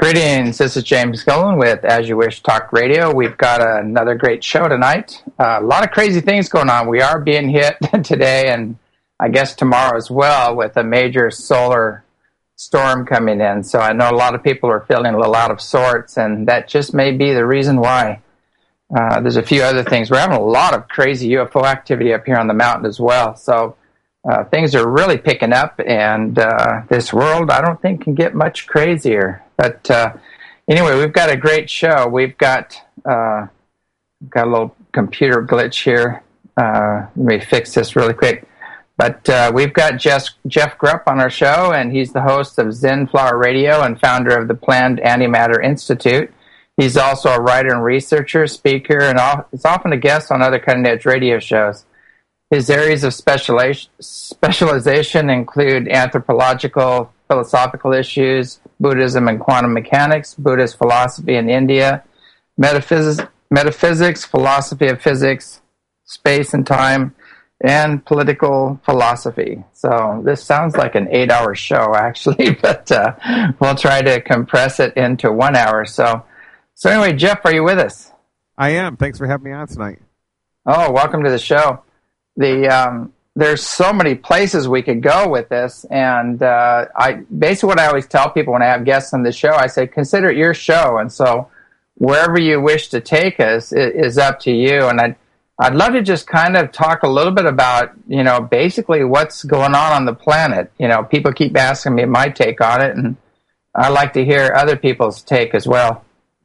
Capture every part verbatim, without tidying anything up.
Greetings, this is James Gillen with As You Wish Talk Radio. We've got another great show tonight. Uh, a lot of crazy things going on. We are being hit today and I guess tomorrow as well with a major solar storm coming in. So I know a lot of people are feeling a little out of sorts, and that just may be the reason why. Uh, there's a few other things. We're having a lot of crazy U F O activity up here on the mountain as well. So uh, things are really picking up, and uh, this world, I don't think, can get much crazier. But uh, anyway, we've got a great show. We've got uh, we've got a little computer glitch here. Uh, let me fix this really quick. But uh, we've got Jeff, Jeff Grupp on our show, and he's the host of Zen Flower Radio and founder of the Planned Antimatter Institute. He's also a writer and researcher, speaker, and is often a guest on other cutting-edge radio shows. His areas of specialization include anthropological, philosophical issues, Buddhism and quantum mechanics, Buddhist philosophy in India, metaphysics, metaphysics, philosophy of physics, space and time, and political philosophy. So this sounds like an eight-hour show, actually, but uh, we'll try to compress it into one hour. So, so anyway, Jeff, are you with us? I am. Thanks for having me on tonight. Oh, welcome to the show. The um, there's so many places we could go with this, and uh, I basically what I always tell people when I have guests on the show, I say, consider it your show, and so wherever you wish to take us is up to you. And I'd I'd love to just kind of talk a little bit about, you know, basically what's going on on the planet. You know, people keep asking me my take on it, and I like to hear other people's take as well.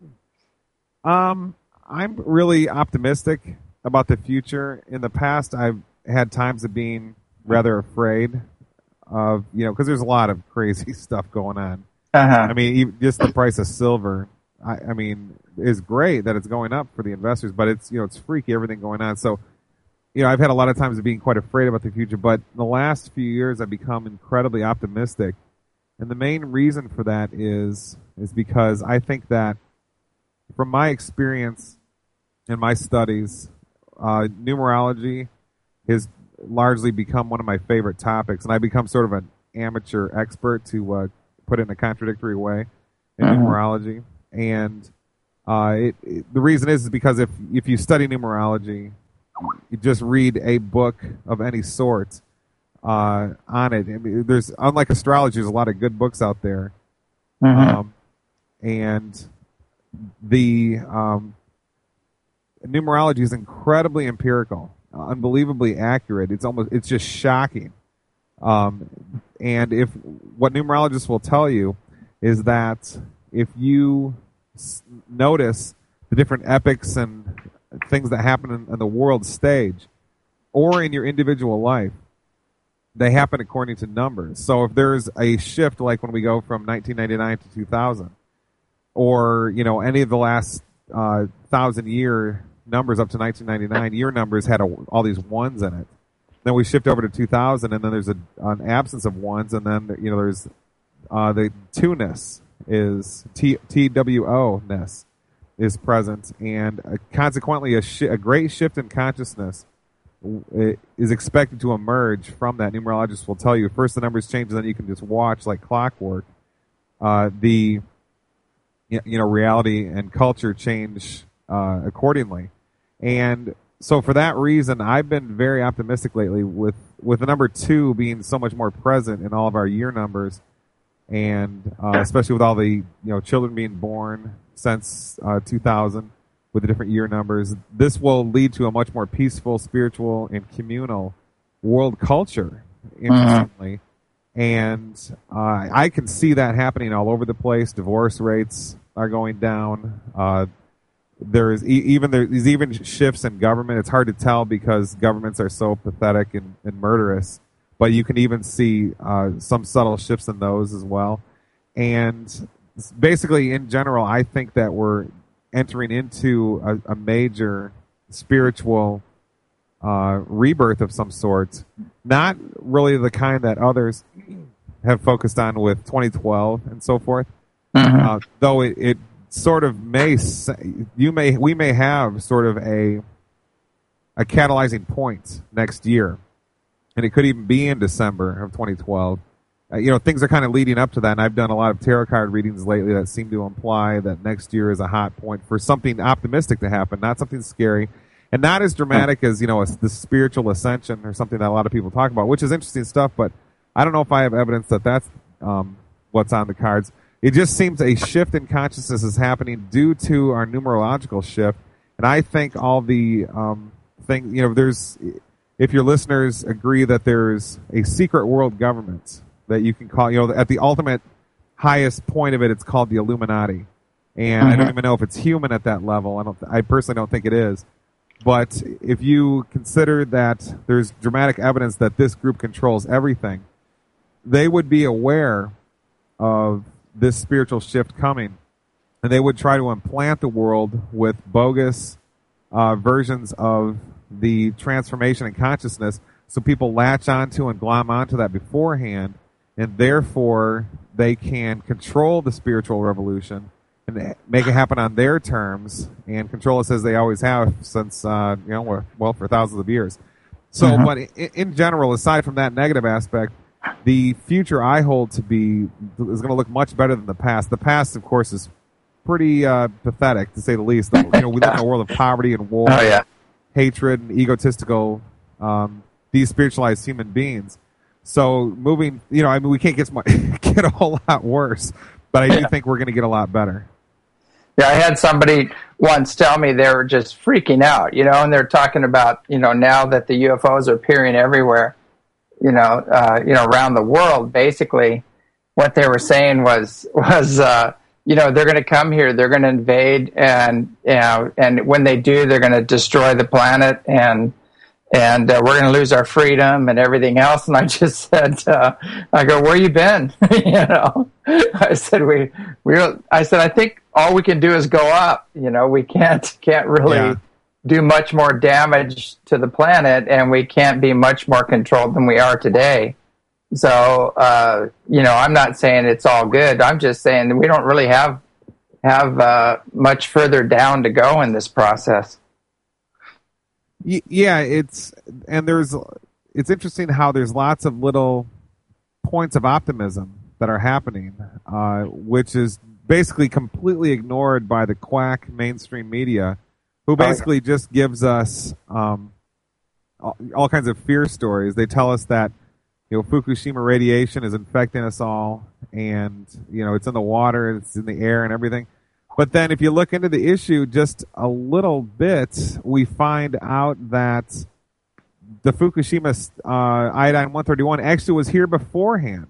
Um, I'm really optimistic about the future. In the past, I've had times of being rather afraid of, you know, because there's a lot of crazy stuff going on. Uh-huh. I mean, even just the price of silver, I, I mean, is great that it's going up for the investors, but it's, you know, it's freaky, everything going on. So, you know, I've had a lot of times of being quite afraid about the future, but in the last few years, I've become incredibly optimistic. And the main reason for that is, is because I think that from my experience and my studies, uh, numerology has largely become one of my favorite topics, and I become sort of an amateur expert, to uh, put it in a contradictory way, in uh-huh. numerology. And uh, it, it, the reason is, is because if if you study numerology, you just read a book of any sort uh, on it. I mean, there's, unlike astrology, there's a lot of good books out there, uh-huh. um, and the um, numerology is incredibly empirical. Unbelievably accurate. It's almost, it's just shocking. Um, and if what numerologists will tell you is that if you s- notice the different epochs and things that happen in, in the world stage or in your individual life, they happen according to numbers. So if there's a shift, like when we go from nineteen ninety-nine to two thousand, or, you know, any of the last uh, thousand year numbers up to nineteen ninety-nine, year numbers had a, all these ones in it. Then we shift over to two thousand, and then there's a, an absence of ones, and then, you know, there's uh, the two-ness is T T W O ness is present, and uh, consequently, a, sh- a great shift in consciousness w- is expected to emerge from that. Numerologists will tell you first the numbers change, and then you can just watch like clockwork. Uh, the you know reality and culture change Uh, accordingly. And so for that reason, I've been very optimistic lately with, with the number two being so much more present in all of our year numbers, and uh, especially with all the, you know, children being born since uh, two thousand with the different year numbers. This will lead to a much more peaceful, spiritual, and communal world culture, interestingly. Uh-huh. And uh, I can see that happening all over the place. Divorce rates are going down. Uh, There is e- even there's even shifts in government. It's hard to tell because governments are so pathetic and, and murderous, but you can even see uh, some subtle shifts in those as well. And basically, in general, I think that we're entering into a, a major spiritual uh, rebirth of some sort. Not really the kind that others have focused on with twenty twelve and so forth, mm-hmm. uh, though it. it sort of may you may we may have sort of a a catalyzing point next year, and it could even be in December of twenty twelve, uh, you know, things are kind of leading up to that. And I've done a lot of tarot card readings lately that seem to imply that next year is a hot point for something optimistic to happen, not something scary. And not as dramatic as, you know, a, the spiritual ascension or something that a lot of people talk about, which is interesting stuff, but I don't know if I have evidence that that's um, what's on the cards. It just seems a shift in consciousness is happening due to our numerological shift. And I think all the um, thing, you know, there's, if your listeners agree that there's a secret world government that you can call, you know, at the ultimate highest point of it, it's called the Illuminati. And mm-hmm. I don't even know if it's human at that level. I don't, I personally don't think it is. But if you consider that there's dramatic evidence that this group controls everything, they would be aware of this spiritual shift coming, and they would try to implant the world with bogus uh, versions of the transformation in consciousness so people latch onto and glom onto that beforehand, and therefore they can control the spiritual revolution and make it happen on their terms and control us as they always have since, uh, you know, well, for thousands of years. So, mm-hmm. but in, in general, aside from that negative aspect, the future I hold to be is going to look much better than the past. The past, of course, is pretty uh, pathetic, to say the least. You know, we live in a world of poverty and war, oh, yeah. hatred, and egotistical, um, despiritualized human beings. So moving, you know, I mean, we can't get, much, get a whole lot worse, but I do yeah. think we're going to get a lot better. Yeah, I had somebody once tell me they were just freaking out, you know, and they're talking about, you know, now that the U F Os are appearing everywhere, you know, uh, you know, around the world, basically what they were saying was, was, uh, you know, they're going to come here, they're going to invade, and, you know, and when they do, they're going to destroy the planet, and, and uh, we're going to lose our freedom and everything else. And I just said, uh, I go, where you been? you know, I said, we, we, I said, I think all we can do is go up. You know, we can't, can't really yeah. do much more damage to the planet, and we can't be much more controlled than we are today. So, uh, you know, I'm not saying it's all good. I'm just saying that we don't really have, have, uh, much further down to go in this process. Yeah, it's and there's it's interesting how there's lots of little points of optimism that are happening, uh, which is basically completely ignored by the quack mainstream media, who basically just gives us um, all, all kinds of fear stories. They tell us that, you know, Fukushima radiation is infecting us all, and, you know, it's in the water, it's in the air, and everything. But then if you look into the issue just a little bit, we find out that the Fukushima uh, iodine one thirty-one actually was here beforehand.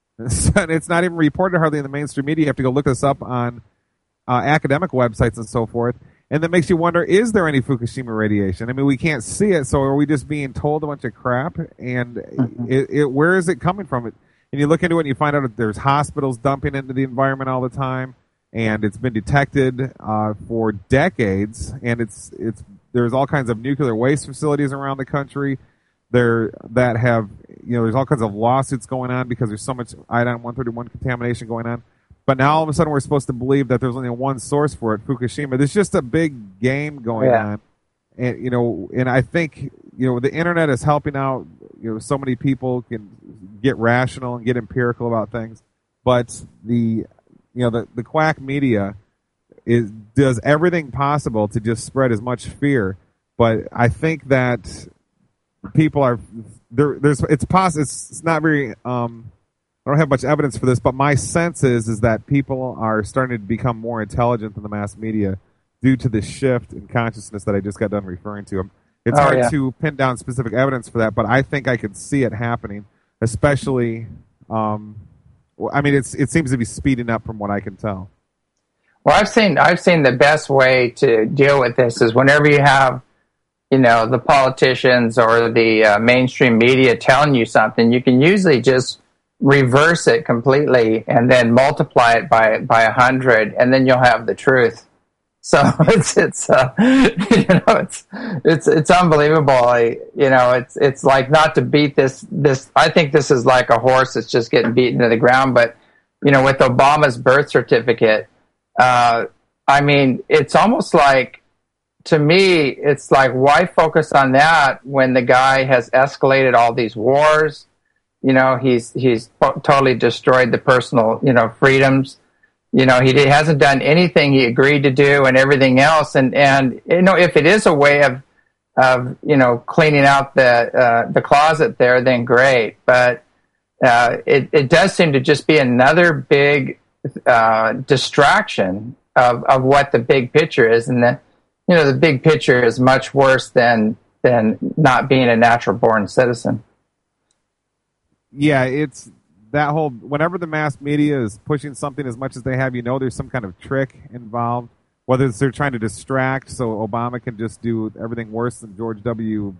It's not even reported hardly in the mainstream media. You have to go look this up on uh, academic websites and so forth. And that makes you wonder, is there any Fukushima radiation? I mean, we can't see it, so are we just being told a bunch of crap? And mm-hmm. it, it, where is it coming from? And you look into it and you find out that there's hospitals dumping into the environment all the time. And it's been detected uh, for decades, and it's it's there's all kinds of nuclear waste facilities around the country there that have, you know, there's all kinds of lawsuits going on because there's so much iodine one thirty-one contamination going on. But now all of a sudden we're supposed to believe that there's only one source for it, Fukushima. There's just a big game going yeah. on, and you know, and I think, you know, the internet is helping out. You know, so many people can get rational and get empirical about things, but the You know, the, the quack media is does everything possible to just spread as much fear. But I think that people are there. There's it's possible. It's, it's not very. Um, I don't have much evidence for this, but my sense is is that people are starting to become more intelligent than the mass media due to the shift in consciousness that I just got done referring to. It's oh, hard yeah. to pin down specific evidence for that, but I think I could see it happening, especially. Um, I mean, it's it seems to be speeding up from what I can tell. Well, I've seen I've seen the best way to deal with this is whenever you have, you know, the politicians or the uh, mainstream media telling you something, you can usually just reverse it completely and then multiply it by by a hundred, and then you'll have the truth. So it's it's uh, you know it's it's it's unbelievable. I, you know, it's it's like not to beat this this. I think this is like a horse that's just getting beaten to the ground. But you know, with Obama's birth certificate, uh, I mean, it's almost like, to me, it's like, why focus on that when the guy has escalated all these wars? You know, he's he's totally destroyed the personal, you know, freedoms. You know, he hasn't done anything he agreed to do and everything else. And, and you know, if it is a way of, of you know, cleaning out the uh, the closet there, then great. But uh, it, it does seem to just be another big uh, distraction of, of what the big picture is. And the, you know, the big picture is much worse than than not being a natural-born citizen. Yeah, it's that whole, whenever the mass media is pushing something as much as they have, you know there's some kind of trick involved, whether it's they're trying to distract so Obama can just do everything worse than George W.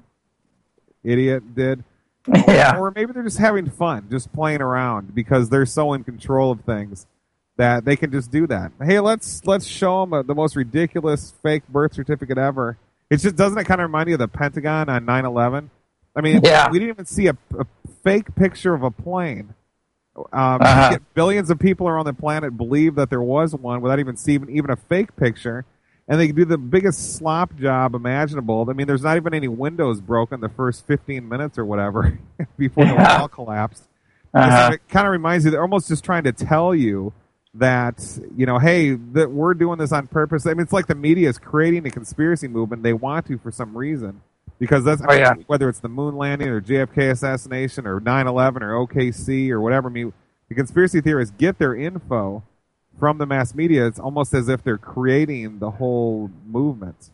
Idiot did. Yeah. Or, or maybe they're just having fun, just playing around because they're so in control of things that they can just do that. Hey, let's let's show them a, the most ridiculous fake birth certificate ever. It just doesn't it kind of remind you of the Pentagon on nine eleven? I mean, yeah. we didn't even see a, a fake picture of a plane. Um, uh-huh. Yet billions of people around the planet believe that there was one without even seeing even a fake picture, and they do the biggest slop job imaginable. I mean, there's not even any windows broken the first fifteen minutes or whatever before yeah. the wall collapsed. Uh-huh. So it kind of reminds you, they're almost just trying to tell you that, you know, hey, that we're doing this on purpose. I mean, it's like the media is creating a conspiracy movement. They want to for some reason. Because that's, I mean, oh, yeah. whether it's the moon landing or J F K assassination or nine eleven or O K C or whatever, I mean, the conspiracy theorists get their info from the mass media. It's almost as if they're creating the whole movement.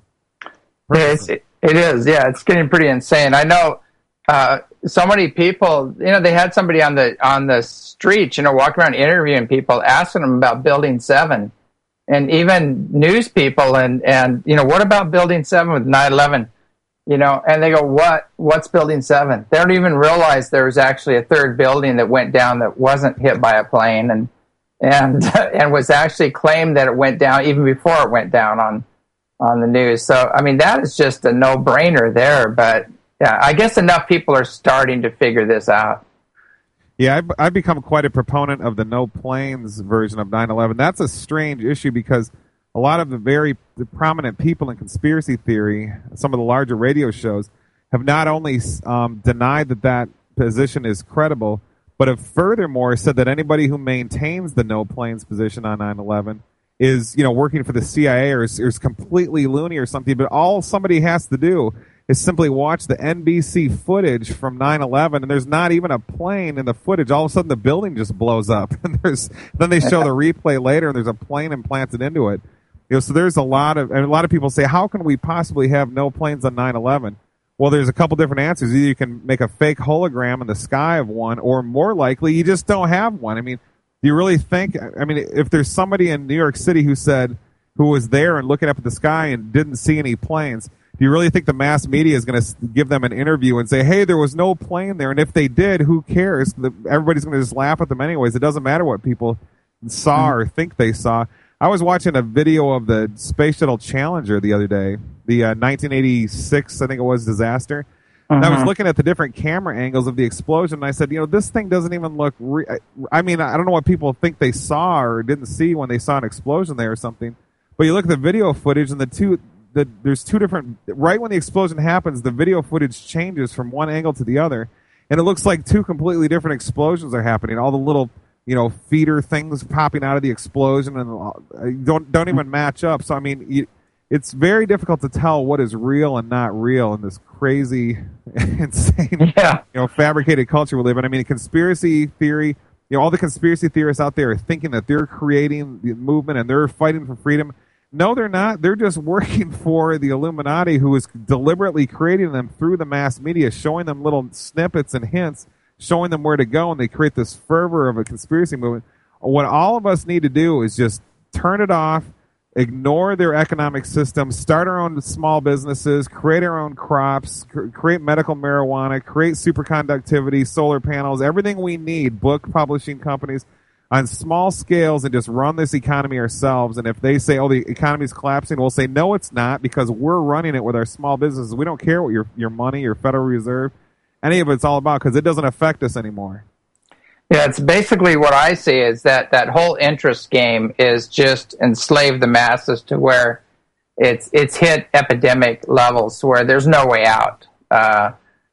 It's, it, it is, yeah. It's getting pretty insane. I know uh, so many people, you know, they had somebody on the on the street, you know, walking around interviewing people, asking them about Building seven. And even news people and, and you know, what about Building seven with nine eleven? You know, and they go, what? What's Building seven? They don't even realize there was actually a third building that went down that wasn't hit by a plane, and and and was actually claimed that it went down even before it went down on on the news. So, I mean, that is just a no-brainer there. But yeah, I guess enough people are starting to figure this out. Yeah, I've, I've become quite a proponent of the no planes version of nine eleven. That's a strange issue because a lot of the very the prominent people in conspiracy theory, some of the larger radio shows, have not only um, denied that that position is credible, but have furthermore said that anybody who maintains the no planes position on nine eleven is, you know, working for the C I A or is, or is completely loony or something. But all somebody has to do is simply watch the N B C footage from nine eleven, and there's not even a plane in the footage. All of a sudden, the building just blows up, and there's then they show the replay later, and there's a plane implanted into it. You know, so there's a lot of, and a lot of people say, how can we possibly have no planes on nine eleven? Well, there's a couple different answers. Either you can make a fake hologram in the sky of one, or more likely, you just don't have one. I mean, do you really think, I mean, if there's somebody in New York City who said, who was there and looking up at the sky and didn't see any planes, do you really think the mass media is going to give them an interview and say, hey, there was no plane there? And if they did, who cares? Everybody's going to just laugh at them anyways. It doesn't matter what people saw or think they saw. I was watching a video of the Space Shuttle Challenger the other day, the uh, nineteen eighty-six, I think it was, disaster. Uh-huh. And I was looking at the different camera angles of the explosion, and I said, you know, this thing doesn't even look re- I mean, I don't know what people think they saw or didn't see when they saw an explosion there or something, but you look at the video footage, and the two, the, there's two different, right when the explosion happens, the video footage changes from one angle to the other, and it looks like two completely different explosions are happening. All the little, you know, feeder things popping out of the explosion and don't don't even match up. So I mean, you, it's very difficult to tell what is real and not real in this crazy, insane, yeah. you know, fabricated culture we live in. I mean, conspiracy theory. You know, all the conspiracy theorists out there are thinking that they're creating the movement and they're fighting for freedom. No, they're not. They're just working for the Illuminati, who is deliberately creating them through the mass media, showing them little snippets and hints, showing them where to go, and they create this fervor of a conspiracy movement. What all of us need to do is just turn it off, ignore their economic system, start our own small businesses, create our own crops, cr- create medical marijuana, create superconductivity, solar panels, everything we need, book publishing companies, on small scales, and just run this economy ourselves. And if they say, oh, the economy's collapsing, we'll say, no, it's not, because we're running it with our small businesses. We don't care what your your money, your Federal Reserve, any of it's all about, because it doesn't affect us anymore. Yeah, it's basically what I see is that that whole interest game is just enslave the masses to where it's it's hit epidemic levels where there's no way out. Uh,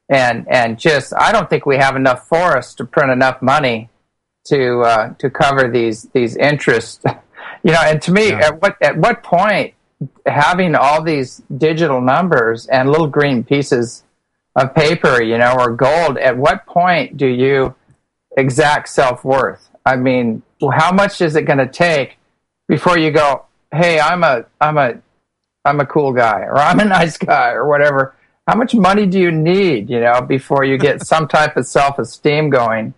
and and just I don't think we have enough forests to print enough money to uh, to cover these these interests. You know, and to me, yeah. at what at what point having all these digital numbers and little green pieces of paper, you know, or gold, at what point do you exact self-worth? I mean, how much is it going to take before you go, hey, I'm a I'm a I'm a cool guy, or I'm a nice guy, or whatever? How much money do you need, you know, before you get some type of self-esteem going?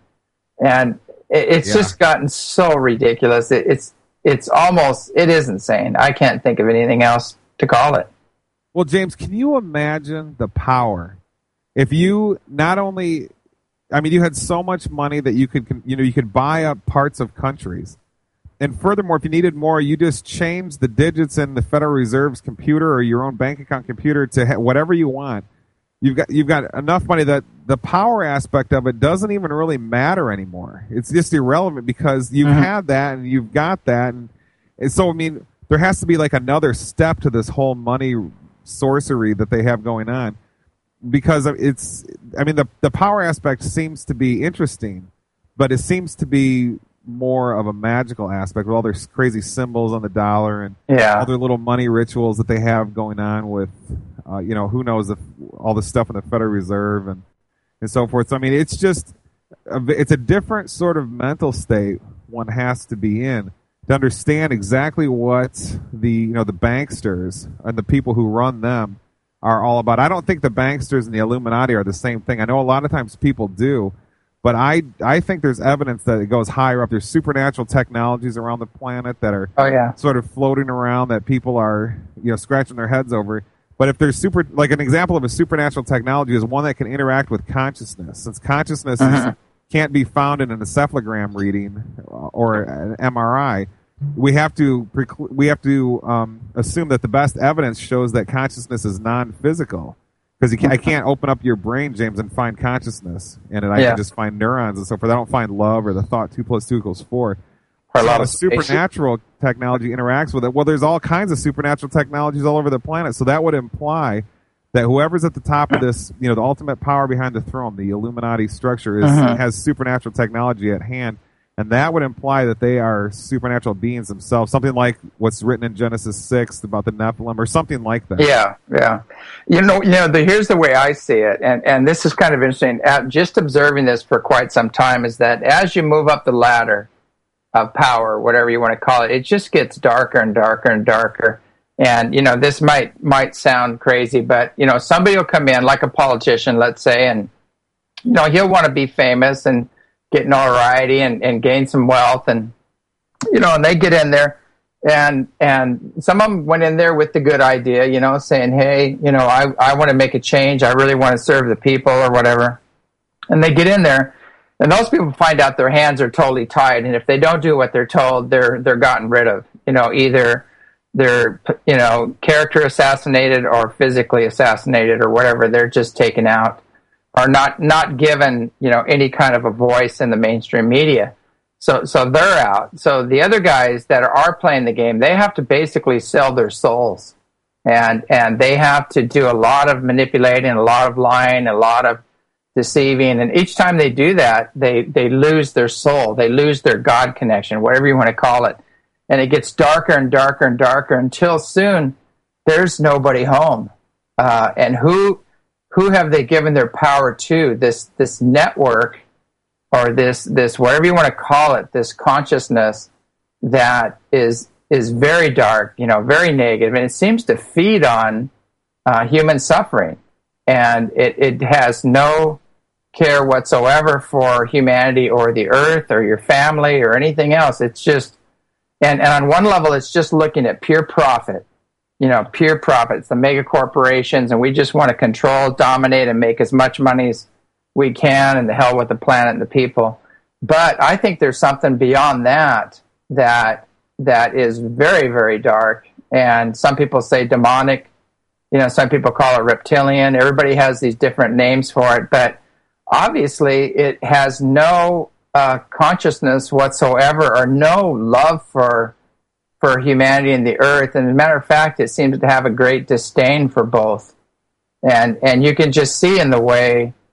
And it, it's yeah. just gotten so ridiculous. It, it's it's almost it is insane. I can't think of anything else to call it. Well, James, can you imagine the power if you not only, I mean, you had so much money that you could, you know, you could buy up parts of countries. And furthermore, if you needed more, you just change the digits in the Federal Reserve's computer or your own bank account computer to ha- whatever you want. You've got you've got enough money that the power aspect of it doesn't even really matter anymore. It's just irrelevant because you've mm-hmm. had that and you've got that. And, and so, I mean, there has to be like another step to this whole money sorcery that they have going on. Because it's, I mean, the the power aspect seems to be interesting, but it seems to be more of a magical aspect with all their crazy symbols on the dollar and yeah. all their little money rituals that they have going on with, uh, you know, who knows if all the stuff in the Federal Reserve and, and so forth. So, I mean, it's just, a, it's a different sort of mental state one has to be in to understand exactly what the, you know, the banksters and the people who run them are all about. I don't think the banksters and the Illuminati are the same thing. I know a lot of times people do, but I I think there's evidence that it goes higher up. There's supernatural technologies around the planet that are oh, yeah. sort of floating around that people are, you know, scratching their heads over. But if there's super, like an example of a supernatural technology is one that can interact with consciousness. Since consciousness uh-huh. is, can't be found in an encephalogram reading or an M R I, we have to preclu- we have to um, assume that the best evidence shows that consciousness is non-physical. Because can, I can't open up your brain, James, and find consciousness in it. I yeah. can just find neurons and so forth. I don't find love or the thought two plus two equals four. Or a lot so of supernatural technology interacts with it. Well, there's all kinds of supernatural technologies all over the planet. So that would imply that whoever's at the top of this, you know, the ultimate power behind the throne, the Illuminati structure, is uh-huh. has supernatural technology at hand. And that would imply that they are supernatural beings themselves, something like what's written in Genesis six about the Nephilim, or something like that. Yeah, yeah. You know, you know. The, here's the way I see it, and and this is kind of interesting. At, just observing this for quite some time is that as you move up the ladder of power, whatever you want to call it, it just gets darker and darker and darker. And you know, this might might sound crazy, but you know, somebody will come in, like a politician, let's say, and you know, he'll want to be famous and get notoriety and, and gain some wealth, and you know, and they get in there, and and some of them went in there with the good idea, you know, saying, hey, you know, I, I want to make a change, I really want to serve the people or whatever, and they get in there, and those people find out their hands are totally tied, and if they don't do what they're told, they're they're gotten rid of, you know, either they're you know character assassinated or physically assassinated or whatever, they're just taken out. Are not not given, you know, any kind of a voice in the mainstream media, so so they're out. So the other guys that are playing the game, they have to basically sell their souls, and and they have to do a lot of manipulating, a lot of lying, a lot of deceiving, and each time they do that, they they lose their soul, they lose their God connection, whatever you want to call it, and it gets darker and darker and darker until soon there's nobody home, uh, and who. Who have they given their power to? This this network, or this this whatever you want to call it, this consciousness that is is very dark, you know, very negative, and it seems to feed on uh, human suffering, and it, it has no care whatsoever for humanity or the earth or your family or anything else. It's just, and, and on one level, it's just looking at pure profit. You know, pure profits, the mega corporations, and we just want to control, dominate, and make as much money as we can, and the hell with the planet and the people. But I think there's something beyond that that that is very, very dark, and some people say demonic. You know, some people call it reptilian. Everybody has these different names for it, but obviously it has no uh, consciousness whatsoever, or no love for. for humanity and the earth, and as a matter of fact, it seems to have a great disdain for both. And and you can just see in the way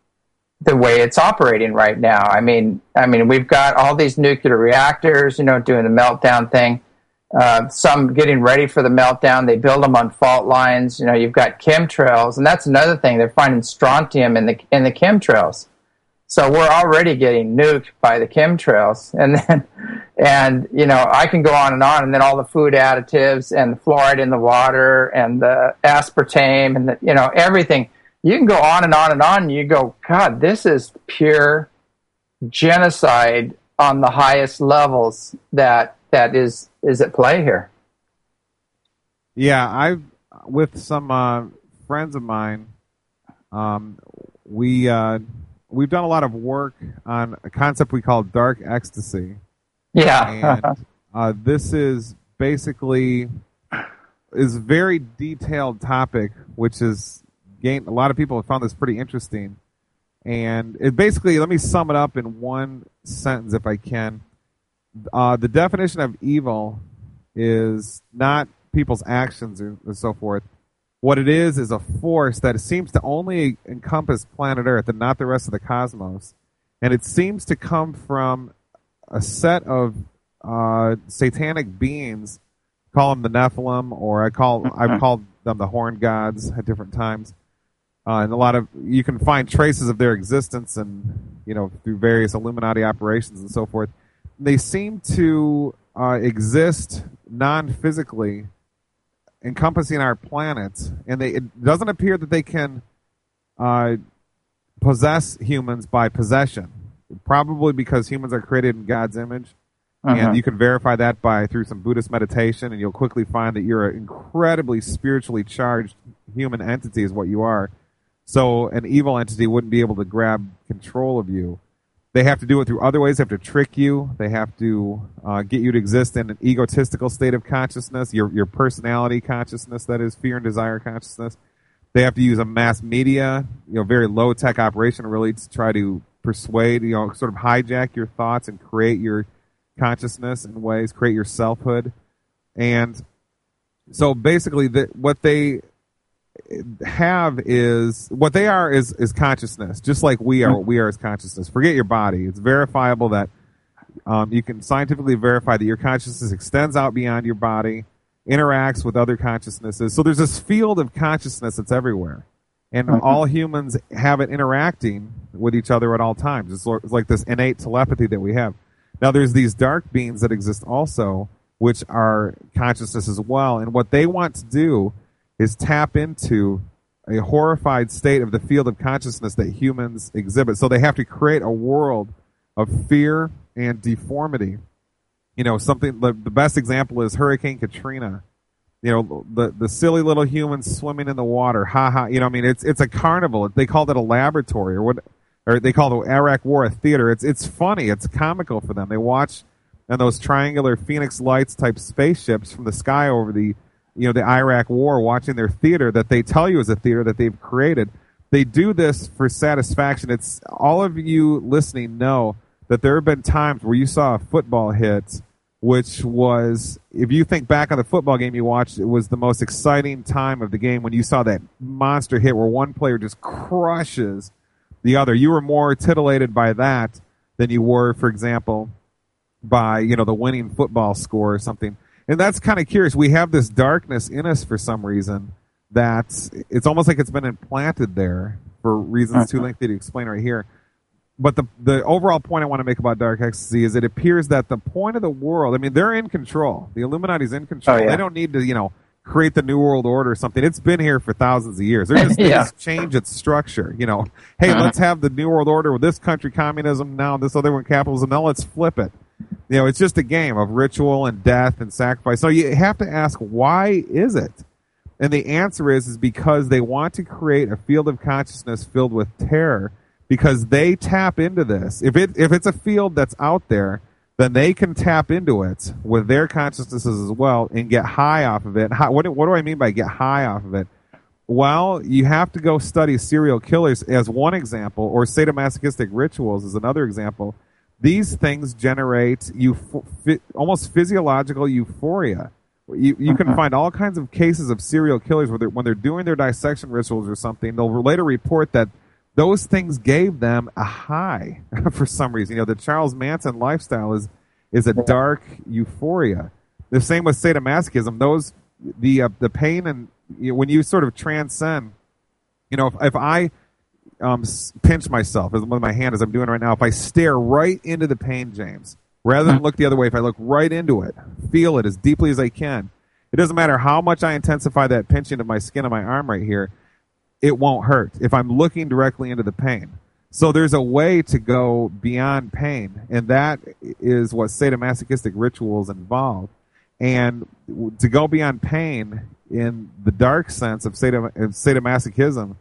the way it's operating right now. I mean, I mean, we've got all these nuclear reactors, you know, doing the meltdown thing. Uh, some getting ready for the meltdown. They build them on fault lines. You know, you've got chemtrails, and that's another thing. They're finding strontium in the in the chemtrails. So we're already getting nuked by the chemtrails, and then, and you know, I can go on and on, and then all the food additives and the fluoride in the water and the aspartame and the, you know, everything. You can go on and on and on, and you go, God, this is pure genocide on the highest levels that that is is at play here. Yeah, I've with some uh, friends of mine, um, we. Uh, We've done a lot of work on a concept we call dark ecstasy. Yeah. And uh, this is basically is a very detailed topic, which is gained, a lot of people have found this pretty interesting. And it basically, let me sum it up in one sentence if I can. Uh, the definition of evil is not people's actions or, or so forth. What it is is a force that seems to only encompass planet Earth and not the rest of the cosmos. And it seems to come from a set of uh, satanic beings. Call them the Nephilim, or I call I've called them the Horn Gods at different times. Uh, and a lot of you can find traces of their existence, and you know through various Illuminati operations and so forth. They seem to uh, exist non-physically, encompassing our planet, and they, it doesn't appear that they can uh, possess humans by possession. Probably because humans are created in God's image, uh-huh. and you can verify that by through some Buddhist meditation, and you'll quickly find that you're an incredibly spiritually charged human entity, is what you are. So an evil entity wouldn't be able to grab control of you. They have to do it through other ways. They have to trick you. They have to uh, get you to exist in an egotistical state of consciousness, your your personality consciousness, that is fear and desire consciousness. They have to use a mass media, you know, very low tech operation really to try to persuade, you know, sort of hijack your thoughts and create your consciousness in ways, create your selfhood. And so basically, the, what they have is what they are is is consciousness, just like we are what we are as consciousness. Forget your body. It's verifiable that um, you can scientifically verify that your consciousness extends out beyond your body, interacts with other consciousnesses. So there's this field of consciousness that's everywhere, and mm-hmm. all humans have it interacting with each other at all times. It's, it's like this innate telepathy that we have. Now there's these dark beings that exist also, which are consciousness as well, and what they want to do is tap into a horrified state of the field of consciousness that humans exhibit. So they have to create a world of fear and deformity. You know, something, the, the best example is Hurricane Katrina. You know, the, the silly little humans swimming in the water. Ha ha. You know, I mean, it's, it's a carnival. They called it a laboratory, or what, or they call the Iraq War a theater. It's, it's funny. It's comical for them. They watch and those triangular Phoenix Lights type spaceships from the sky over the, you know, the Iraq War, watching their theater that they tell you is a theater that they've created. They do this for satisfaction. It's all of you listening know that there have been times where you saw a football hit, which was, if you think back on the football game you watched, it was the most exciting time of the game when you saw that monster hit where one player just crushes the other. You were more titillated by that than you were, for example, by, you know, the winning football score or something. And that's kind of curious. We have this darkness in us for some reason that it's almost like it's been implanted there for reasons too lengthy to explain right here. But the the overall point I want to make about dark ecstasy is it appears that the point of the world, I mean, they're in control. The Illuminati's in control. Oh, yeah. They don't need to, you know, create the New World Order or something. It's been here for thousands of years. They're just, yeah. they just change its structure. You know, hey, uh-huh. let's have the New World Order with this country communism, now this other one capitalism, now let's flip it. You know, it's just a game of ritual and death and sacrifice. So you have to ask, why is it? And the answer is, is because they want to create a field of consciousness filled with terror, because they tap into this. If it if it's a field that's out there, then they can tap into it with their consciousnesses as well and get high off of it. How, what, do, what do I mean by get high off of it? Well, you have to go study serial killers as one example, or sadomasochistic rituals as another example. These things generate euph- almost physiological euphoria. You, you can find all kinds of cases of serial killers where they're, when they're doing their dissection rituals or something, they'll later report that those things gave them a high for some reason. You know, the Charles Manson lifestyle is is a dark euphoria. The same with sadomasochism. Those the uh, the pain and you know, when you sort of transcend, you know, if, if I um, pinch myself with my hand as I'm doing right now, if I stare right into the pain, James, rather than look the other way, if I look right into it, feel it as deeply as I can, it doesn't matter how much I intensify that pinching of my skin on my arm right here, it won't hurt if I'm looking directly into the pain. So there's a way to go beyond pain, and that is what sadomasochistic rituals involve. And to go beyond pain in the dark sense of sadom- sadomasochism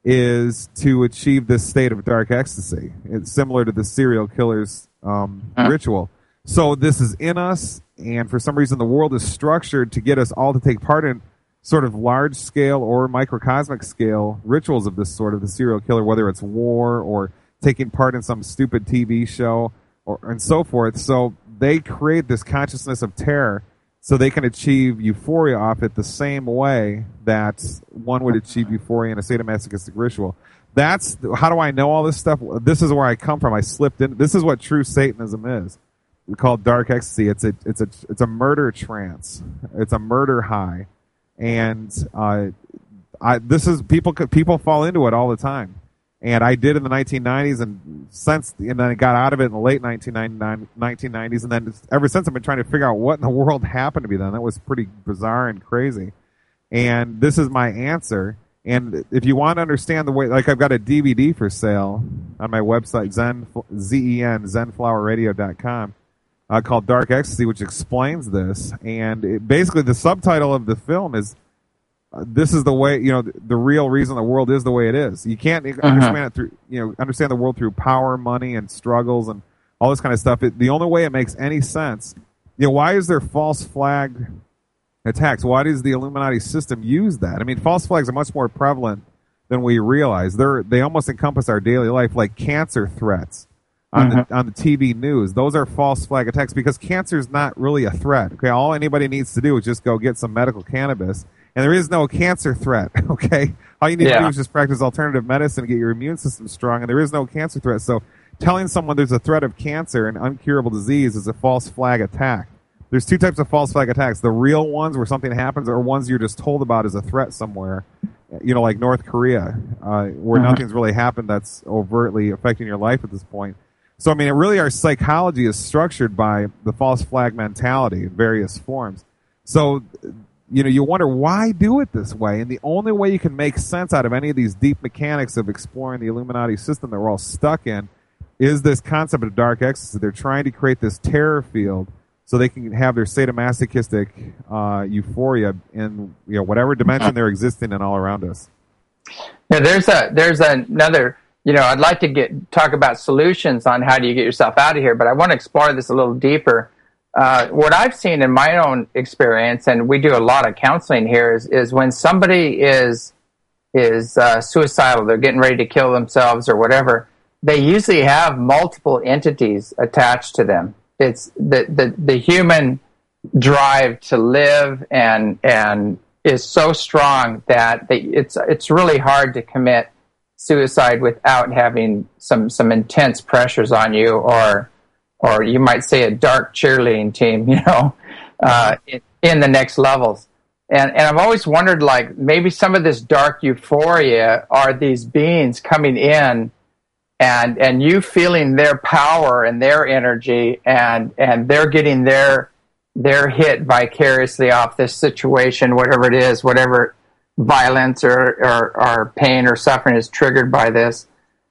is to achieve this state of dark ecstasy. It's similar to the serial killer's um, uh. ritual. So this is in us, and for some reason the world is structured to get us all to take part in sort of large-scale or microcosmic scale rituals of this sort of the serial killer, whether it's war or taking part in some stupid T V show or and so forth. So they create this consciousness of terror so they can achieve euphoria off it the same way that one would achieve euphoria in a sadomasochistic ritual. That's how do I know all this stuff? This is where I come from. I slipped in. This is what true Satanism is. We call it dark ecstasy. It's a it's a it's a murder trance. It's a murder high. And uh, I, this is people. People fall into it all the time, and I did in the nineteen nineties, and since, and then I got out of it in the late nineteen nineties, and then ever since I've been trying to figure out what in the world happened to me. Then that was pretty bizarre and crazy, and this is my answer. And if you want to understand the way, like I've got a D V D for sale on my website, Zen Z E N zen flower radio dot com. Uh, called Dark Ecstasy, which explains this, and it, basically the subtitle of the film is uh, "This is the way, you know, the, the real reason the world is the way it is." You can't uh-huh. understand it through, you know, understand the world through power, money, and struggles, and all this kind of stuff. It, the only way it makes any sense, you know, why is there false flag attacks? Why does the Illuminati system use that? I mean, false flags are much more prevalent than we realize. They're they almost encompass our daily life, like cancer threats. On the, mm-hmm. on the T V news, those are false flag attacks because cancer is not really a threat. Okay, all anybody needs to do is just go get some medical cannabis, and there is no cancer threat. Okay, all you need yeah. to do is just practice alternative medicine, get your immune system strong, and there is no cancer threat. So, telling someone there's a threat of cancer and uncurable disease is a false flag attack. There's two types of false flag attacks: the real ones where something happens, or ones you're just told about as a threat somewhere. You know, like North Korea, uh, where mm-hmm. nothing's really happened that's overtly affecting your life at this point. So, I mean, really our psychology is structured by the false flag mentality in various forms. So, you know, you wonder why do it this way? And the only way you can make sense out of any of these deep mechanics of exploring the Illuminati system that we're all stuck in is this concept of dark ecstasy. They're trying to create this terror field so they can have their sadomasochistic uh, euphoria in, you know, whatever dimension they're existing in all around us. Yeah, there's a there's another... You know, I'd like to get talk about solutions on how do you get yourself out of here, but I want to explore this a little deeper. Uh, what I've seen in my own experience, and we do a lot of counseling here, is, is when somebody is is uh, suicidal, they're getting ready to kill themselves or whatever, they usually have multiple entities attached to them. It's the the, the human drive to live and and is so strong that they, it's it's really hard to commit suicide without having some some intense pressures on you, or or you might say a dark cheerleading team, you know, uh, in, in the next levels. And and I've always wondered, like, maybe some of this dark euphoria are these beings coming in and and you feeling their power and their energy, and and they're getting their their hit vicariously off this situation, whatever it is, whatever violence or, or, or pain or suffering is triggered by this,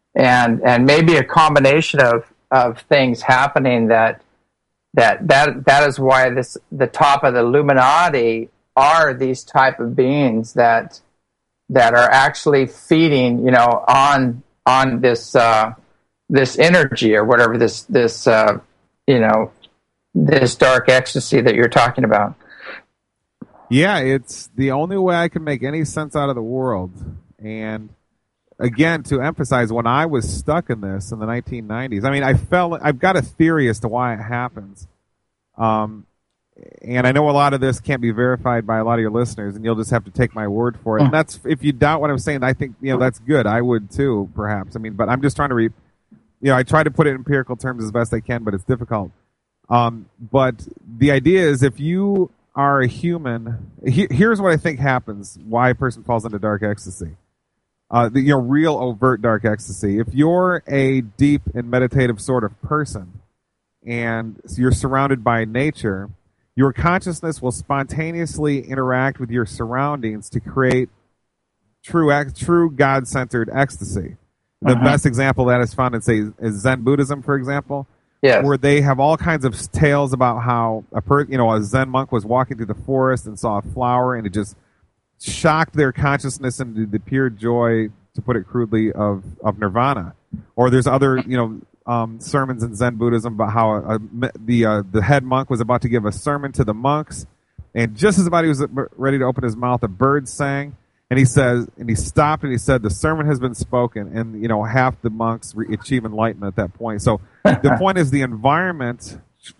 and and maybe a combination of, of things happening that that that that is why this the top of the Illuminati are these type of beings that that are actually feeding, you know, on on this uh, this energy or whatever this this uh, you know this dark ecstasy that you're talking about. Yeah, it's the only way I can make any sense out of the world. And again, to emphasize, when I was stuck in this in the nineteen nineties, I mean, I felt, I've got a theory as to why it happens. Um, and I know a lot of this can't be verified by a lot of your listeners, and you'll just have to take my word for it. And that's, if you doubt what I'm saying, I think, you know, that's good. I would too, perhaps. I mean, but I'm just trying to re, you know, I try to put it in empirical terms as best I can, but it's difficult. Um, but the idea is, if you are a human, he, here's what I think happens, why a person falls into dark ecstasy. Uh, the, you know, real overt dark ecstasy. If you're a deep and meditative sort of person, and you're surrounded by nature, your consciousness will spontaneously interact with your surroundings to create true, true God-centered ecstasy. The uh-huh. best example of that is found in, say, is Zen Buddhism, for example, yes. where they have all kinds of tales about how a per, you know, a Zen monk was walking through the forest and saw a flower, and it just shocked their consciousness into the pure joy, to put it crudely, of, of nirvana. Or there's other, you know, um, sermons in Zen Buddhism about how a, a, the uh, the head monk was about to give a sermon to the monks, and just as about he was ready to open his mouth, a bird sang, and he says, and he stopped and he said, "The sermon has been spoken," and you know, half the monks re- achieve enlightenment at that point. So the point is, the environment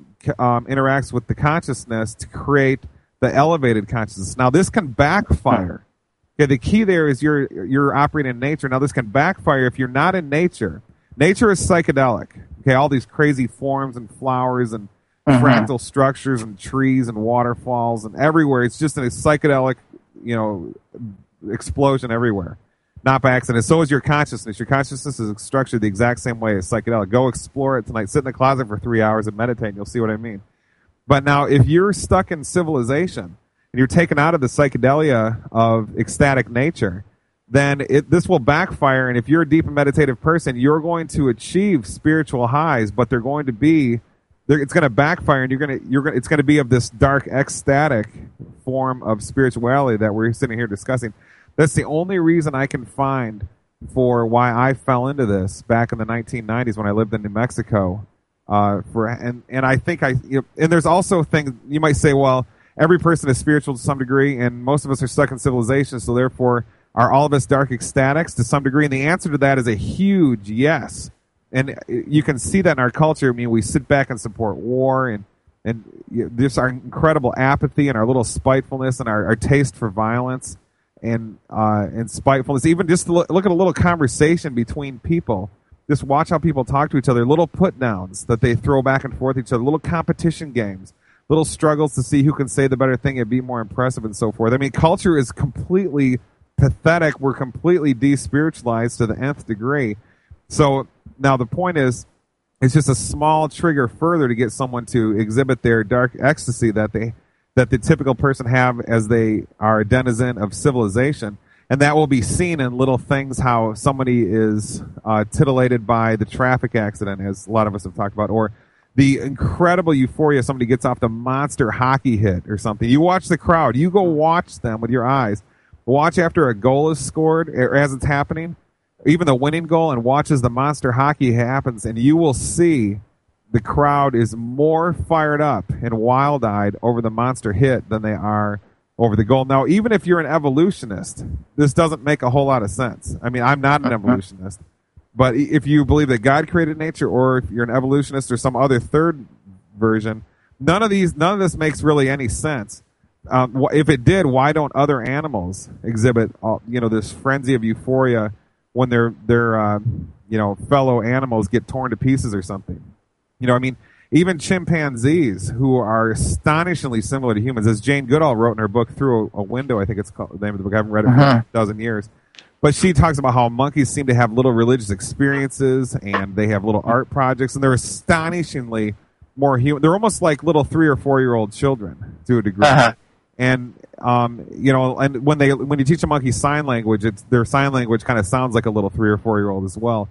um, interacts with the consciousness to create the elevated consciousness. Now, this can backfire. Okay, the key there is you're you're operating in nature. Now, this can backfire if you're not in nature. Nature is psychedelic. Okay, all these crazy forms and flowers and uh-huh. fractal structures and trees and waterfalls and everywhere. It's just a psychedelic, you know, explosion everywhere. Not by accident. So is your consciousness. Your consciousness is structured the exact same way as psychedelic. Go explore it tonight. Sit in the closet for three hours and meditate, and you'll see what I mean. But now, if you're stuck in civilization and you're taken out of the psychedelia of ecstatic nature, then it, this will backfire. And if you're a deep and meditative person, you're going to achieve spiritual highs, but they're going to be, they're, it's going to backfire, and you're going to, you're going, it's going to be of this dark, ecstatic form of spirituality that we're sitting here discussing. That's the only reason I can find for why I fell into this back in the nineteen nineties when I lived in New Mexico. Uh, for and and I think I, you know, and there's also things you might say. Well, every person is spiritual to some degree, and most of us are stuck in civilization, so therefore, are all of us dark ecstatics to some degree? And the answer to that is a huge yes. And you can see that in our culture. I mean, we sit back and support war, and and you know, there's our incredible apathy and our little spitefulness and our, our taste for violence and uh, and spitefulness. Even just to look, look at a little conversation between people. Just watch how people talk to each other. Little put downs that they throw back and forth each other. Little competition games. Little struggles to see who can say the better thing and be more impressive and so forth. I mean, culture is completely pathetic. We're completely despiritualized to the nth degree. So now the point is, it's just a small trigger further to get someone to exhibit their dark ecstasy that they that the typical person have as they are a denizen of civilization. And that will be seen in little things, how somebody is uh, titillated by the traffic accident, as a lot of us have talked about, or the incredible euphoria somebody gets off the monster hockey hit or something. You watch the crowd. You go watch them with your eyes. Watch after a goal is scored, or as it's happening, even the winning goal, and watch as the monster hockey happens, and you will see the crowd is more fired up and wild-eyed over the monster hit than they are over the goal. Now, even if you're an evolutionist, this doesn't make a whole lot of sense. I mean, I'm not an evolutionist, but if you believe that God created nature, or if you're an evolutionist or some other third version, none of these, none of this makes really any sense. Um, if it did, why don't other animals exhibit, all, you know, this frenzy of euphoria when their their uh, you know, fellow animals get torn to pieces or something? You know, I mean, even chimpanzees, who are astonishingly similar to humans, as Jane Goodall wrote in her book Through a, a Window, I think it's called the name of the book. I haven't read it uh-huh. for a dozen years. But she talks about how monkeys seem to have little religious experiences, and they have little art projects, and they're astonishingly more human. They're almost like little three or four year old children to a degree. Uh-huh. And um, you know, and when they when you teach a monkey sign language, it's their sign language kind of sounds like a little three or four year old as well.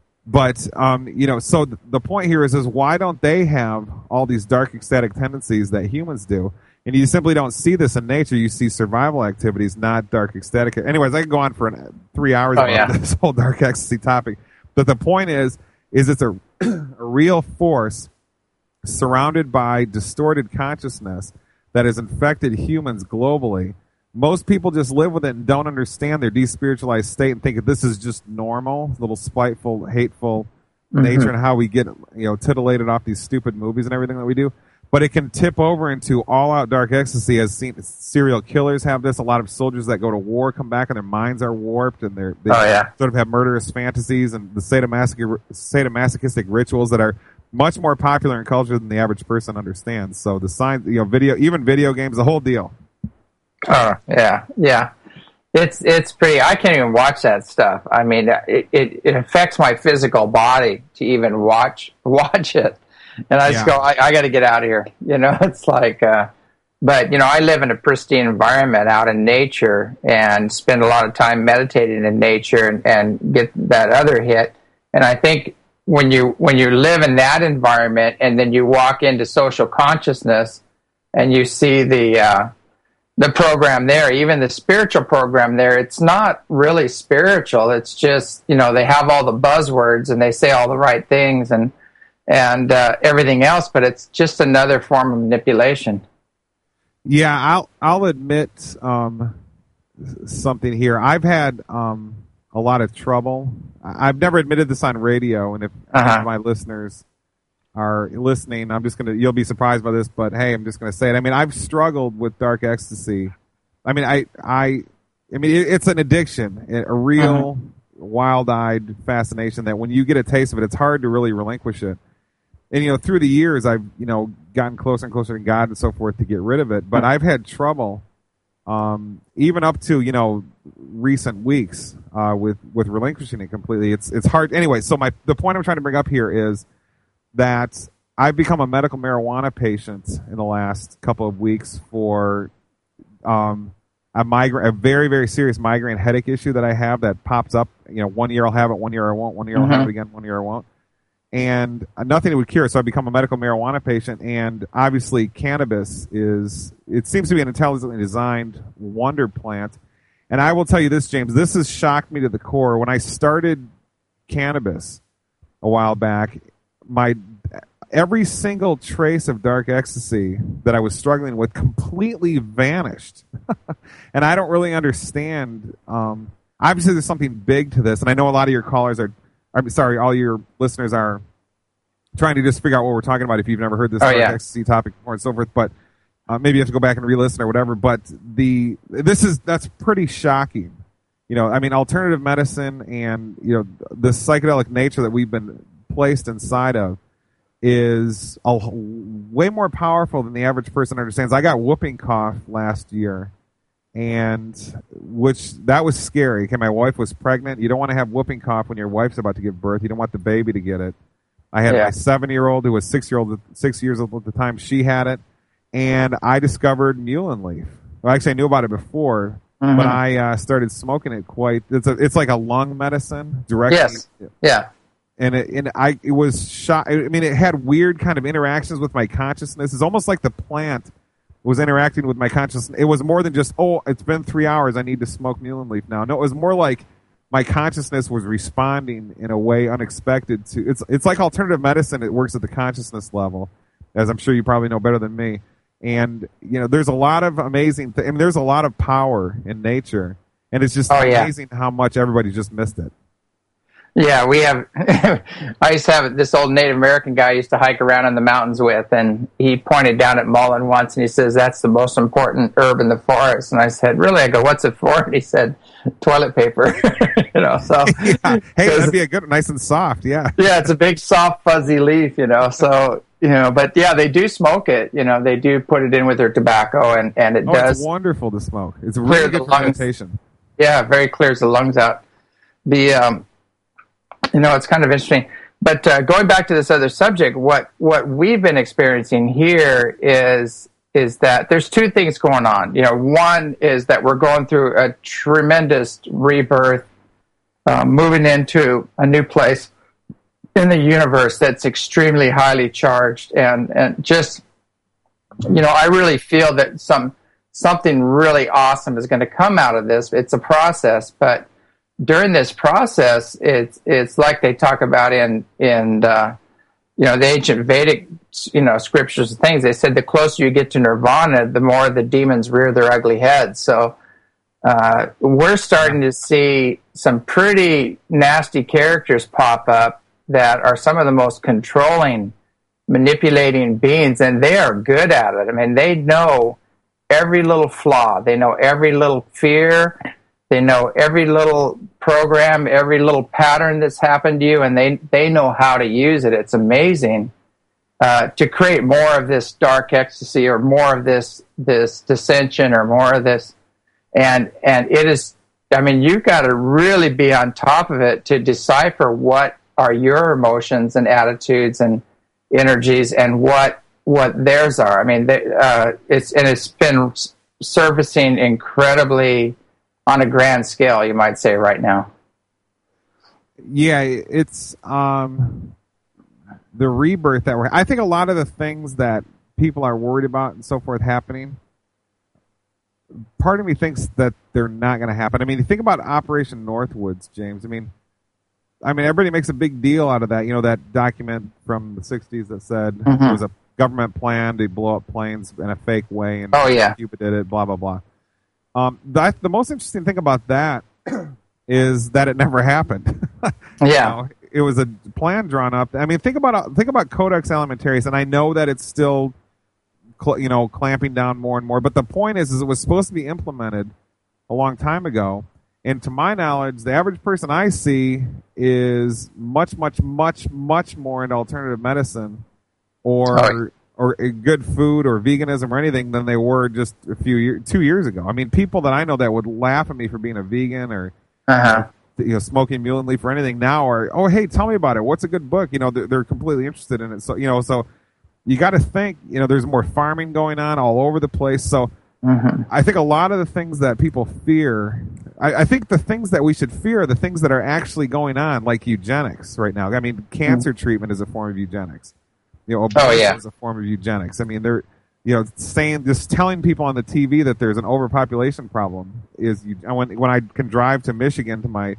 But um, you know, so th- the point here is, is why don't they have all these dark ecstatic tendencies that humans do? And you simply don't see this in nature. You see survival activities, not dark ecstatic. Anyways, I can go on for an, three hours oh, about yeah. this whole dark ecstasy topic. But the point is, is it's a, a real force surrounded by distorted consciousness that has infected humans globally. Most people just live with it and don't understand their despiritualized state and think that this is just normal, little spiteful, hateful mm-hmm. nature, and how we get, you know, titillated off these stupid movies and everything that we do. but it can tip over into all-out dark ecstasy. As seen, serial killers have this. A lot of soldiers that go to war come back and their minds are warped, and they're, they oh, yeah. sort of have murderous fantasies and the sadomasochistic, sadomasochistic rituals that are much more popular in culture than the average person understands. So the signs, you know, video, even video games, the whole deal. Oh, yeah, yeah. It's it's pretty. I can't even watch that stuff. I mean, it it, it affects my physical body to even watch watch it, and I just Yeah. go, I, I got to get out of here. You know, it's like, uh, but you know, I live in a pristine environment out in nature and spend a lot of time meditating in nature and, and get that other hit. And I think when you when you live in that environment and then you walk into social consciousness and you see the uh, the program there, even the spiritual program there, it's not really spiritual. It's just, you know, they have all the buzzwords and they say all the right things and and uh, everything else, but it's just another form of manipulation. Yeah, I'll I'll admit um, something here. I've had um, a lot of trouble. I- I've never admitted this on radio, and if Uh-huh. any of my listeners are listening, I'm just gonna. You'll be surprised by this, but hey, I'm just gonna say it. I mean, I've struggled with dark ecstasy. I mean, I I I mean, it, it's an addiction, a real Uh-huh. wild-eyed fascination that when you get a taste of it, it's hard to really relinquish it. And you know, through the years, I've you know gotten closer and closer to God and so forth to get rid of it. But I've had trouble, um, even up to you know recent weeks, uh, with with relinquishing it completely. It's it's hard anyway. So my the point I'm trying to bring up here is that I've become a medical marijuana patient in the last couple of weeks for um, a migraine, a very very serious migraine headache issue that I have that pops up. You know, one year I'll have it, one year I won't, one year Mhm. I'll have it again, one year I won't. And nothing that would cure. So I become a medical marijuana patient, and obviously cannabis is, it seems to be an intelligently designed wonder plant. And I will tell you this, James, this has shocked me to the core. When I started cannabis a while back, my every single trace of dark ecstasy that I was struggling with completely vanished. And I don't really understand. Um, obviously, there's something big to this, and I know a lot of your callers are, I'm sorry, all your listeners are trying to just figure out what we're talking about if you've never heard this Oh, dark yeah. ecstasy topic before and so forth. But uh, maybe you have to go back and re-listen or whatever. But the this is that's pretty shocking. You know, I mean, alternative medicine and you know the psychedelic nature that we've been placed inside of is a, way more powerful than the average person understands. I got whooping cough last year, and which that was scary. Okay, my wife was pregnant. You don't want to have whooping cough when your wife's about to give birth. You don't want the baby to get it. I had Yeah. my seven-year-old who was six year old, six years old at the time. She had it, and I discovered mullein leaf. Well, actually, I knew about it before, Mhm. but I uh, started smoking it quite. It's a, it's like a lung medicine directly. Yes. Yeah. And it, and I it was shot. I mean, it had weird kind of interactions with my consciousness. It's almost like the plant was interacting with my consciousness. It was more than just, oh, it's been three hours. I need to smoke mullein leaf now. No, it was more like my consciousness was responding in a way unexpected to. It's it's like alternative medicine. It works at the consciousness level, as I'm sure you probably know better than me. And you know, there's a lot of amazing. Th- I mean, there's a lot of power in nature, and it's just Oh, yeah. amazing how much everybody just missed it. Yeah, we have. I used to have this old Native American guy I used to hike around in the mountains with, and he pointed down at mullein once, and he says, "That's the most important herb in the forest." And I said, "Really?" I go, "What's it for?" And he said, "Toilet paper." you know, so Yeah. Hey, that'd be a good, nice and soft. Yeah. yeah, it's a big, soft, fuzzy leaf. You know, so you know, but yeah, they do smoke it. You know, they do put it in with their tobacco, and and it Oh, does. it's wonderful to smoke. It's Clear really the good for lungs. meditation. Yeah, very clears the lungs out. The um, you know, it's kind of interesting. But uh, going back to this other subject, what what we've been experiencing here is is that there's two things going on. You know, one is that we're going through a tremendous rebirth, uh, moving into a new place in the universe that's extremely highly charged, and and just, you know, I really feel that some something really awesome is going to come out of this. It's a process, but during this process, it's it's like they talk about in in uh, you know the ancient Vedic you know scriptures and things. They said the closer you get to nirvana, the more the demons rear their ugly heads. So uh, we're starting to see some pretty nasty characters pop up that are some of the most controlling manipulating beings, and they are good at it. I mean, they know every little flaw. They know every little fear. They know every little program, every little pattern that's happened to you, and they, they know how to use it. It's amazing uh, to create more of this dark ecstasy or more of this this dissension or more of this. And and it is, I mean, you've got to really be on top of it to decipher what are your emotions and attitudes and energies and what what theirs are. I mean, they, uh, it's and it's been surfacing incredibly on a grand scale, you might say, right now. Yeah, it's um, the rebirth that we're. I think a lot of the things that people are worried about and so forth happening. Part of me thinks that they're not going to happen. I mean, you think about Operation Northwoods, James. I mean, I mean, everybody makes a big deal out of that. You know, that document from the sixties that said mm-hmm. it was a government plan to blow up planes in a fake way, and oh yeah, Cuba did it. Blah blah blah. Um, the, the most interesting thing about that is that it never happened. Yeah, you know, it was a plan drawn up. I mean, think about think about Codex Alimentarius, and I know that it's still, cl- you know, clamping down more and more. But the point is, is it was supposed to be implemented a long time ago. And to my knowledge, the average person I see is much, much, much, much more into alternative medicine or oh. or good food or veganism or anything than they were just a few years, two years ago. I mean, people that I know that would laugh at me for being a vegan or uh-huh. you know smoking mullein leaf or anything now are, oh, hey, tell me about it. What's a good book? You know, they're, they're completely interested in it. So you know, so you got to think. You know, there's more farming going on all over the place. So. Mm-hmm. I think a lot of the things that people fear, I, I think the things that we should fear are the things that are actually going on, like eugenics right now. I mean, cancer mm-hmm. treatment is a form of eugenics. You know, abortion oh, yeah. is a form of eugenics. I mean, they're, you know, saying, just telling people on the T V that there's an overpopulation problem is, when when I can drive to Michigan to my,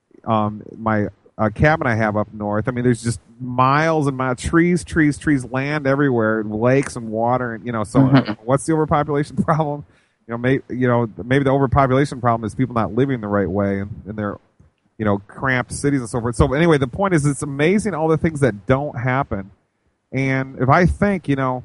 um, my uh, cabin I have up north. I mean, there's just miles and miles, trees, trees, trees, land everywhere, lakes and water, and you know. So, mm-hmm. what's the overpopulation problem? You know, maybe you know maybe the overpopulation problem is people not living the right way and, and their, you know, cramped cities and so forth. So, anyway, the point is, it's amazing all the things that don't happen. And if I think, you know,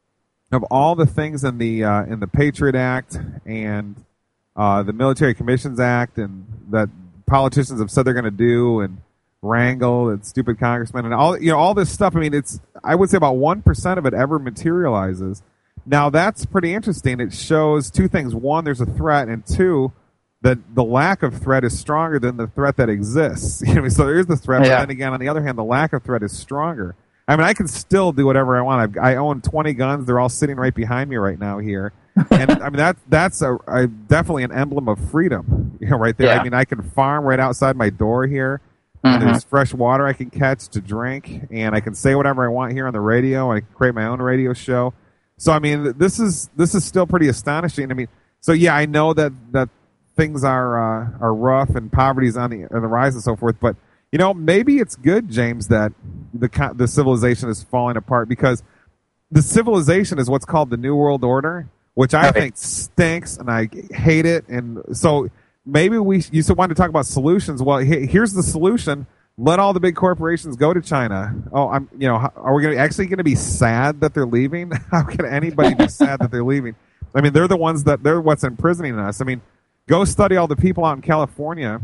of all the things in the uh, in the Patriot Act and uh, the Military Commissions Act, and that politicians have said they're going to do, and wrangle and stupid congressmen and all, you know, all this stuff. I mean, it's, I would say about one percent of it ever materializes. Now that's pretty interesting. It shows two things. One, there's a threat, and two, that the lack of threat is stronger than the threat that exists. You know, so there is the threat, yeah. But then again, on the other hand, the lack of threat is stronger. I mean, I can still do whatever I want. I've, I own twenty guns. They're all sitting right behind me right now here. And I mean, that that's a, a definitely an emblem of freedom, you know, right there. Yeah. I mean, I can farm right outside my door here. Mm-hmm. There's fresh water I can catch to drink, and I can say whatever I want here on the radio, and I can create my own radio show. So, I mean, this is this is still pretty astonishing. I mean, so yeah, I know that, that things are uh, are rough and poverty's on the on the rise and so forth, but you know, maybe it's good, James, that the the civilization is falling apart, because the civilization is what's called the New World Order, which I okay. think stinks, and I hate it, and so. Maybe we, you still wanted to talk about solutions. Well, here's the solution. Let all the big corporations go to China. Oh, I'm, you know, are we gonna, actually going to be sad that they're leaving? How can anybody be sad that they're leaving? I mean, they're the ones that, they're what's imprisoning us. I mean, go study all the people out in California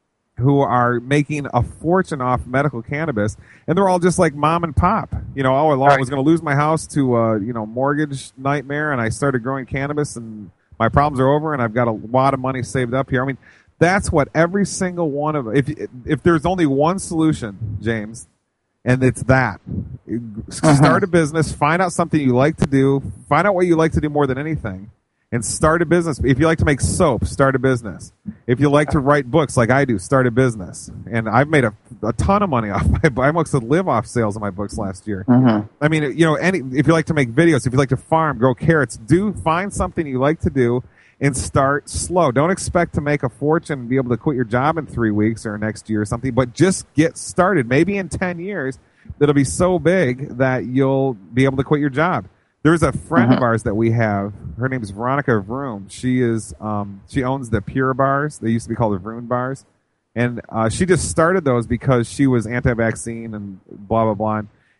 who are making a fortune off medical cannabis, and they're all just like mom and pop. You know, oh, I was going to lose my house to, uh, you know, mortgage nightmare, and I started growing cannabis, and my problems are over, and I've got a lot of money saved up here. I mean, that's what every single one of, if if there's only one solution, James, and it's that. Uh-huh. Start a business, find out something you like to do, find out what you like to do more than anything, and start a business. If you like to make soap, start a business. If you like to write books like I do, start a business. And I've made a, a ton of money off my books. I almost could live off sales of my books last year. Mm-hmm. I mean, you know, any if you like to make videos, if you like to farm, grow carrots, do find something you like to do and start slow. Don't expect to make a fortune and be able to quit your job in three weeks or next year or something, but just get started. Maybe in ten years, it'll be so big that you'll be able to quit your job. There's a friend uh-huh. of ours that we have. Her name is Veronica Vroom. She is um, she owns the Pure bars. They used to be called the Vroom bars, and uh, she just started those because she was anti-vaccine and blah blah blah.